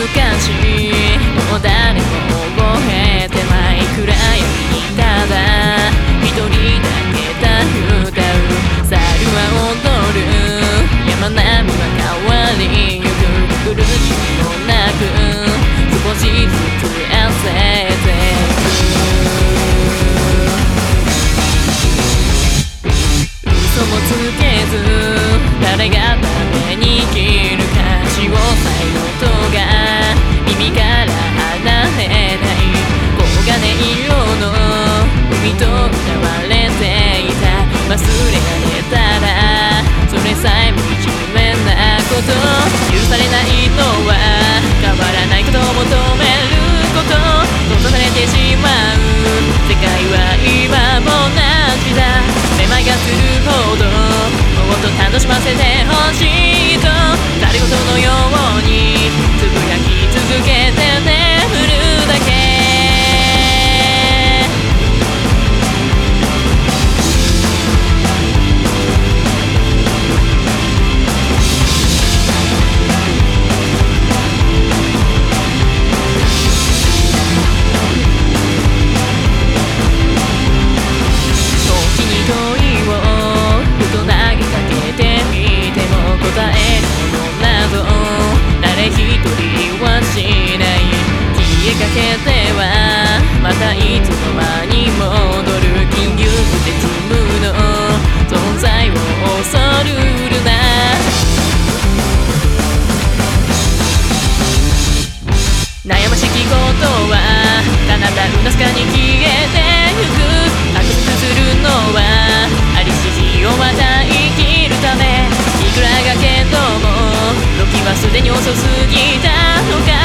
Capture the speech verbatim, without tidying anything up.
昔もう誰も覚えてない暗闇にただ一人だけ歌う猿は踊る山並みは変わりゆく苦しみもなく少しずつ痩せていく嘘もつけず誰が誰に生きるか潮騒音が耳から離れない黄金色の海と歌われていた忘れられたらそれさえも惨めなこと許されないのは変わらないことを求めること閉ざされてしまう世界は今も同じだめまいがするほどもっと楽しませてほしいと誰事のようにつぶやき続けて眠るだけ一人はしない消えかけてはまたいつの間に戻る緊急絶無の存在を恐るるな悩ましきことは彼方うなすかに消えてゆく握手するのはありし日をまた生きるためいくらがけども時はすでに遅すぎたのか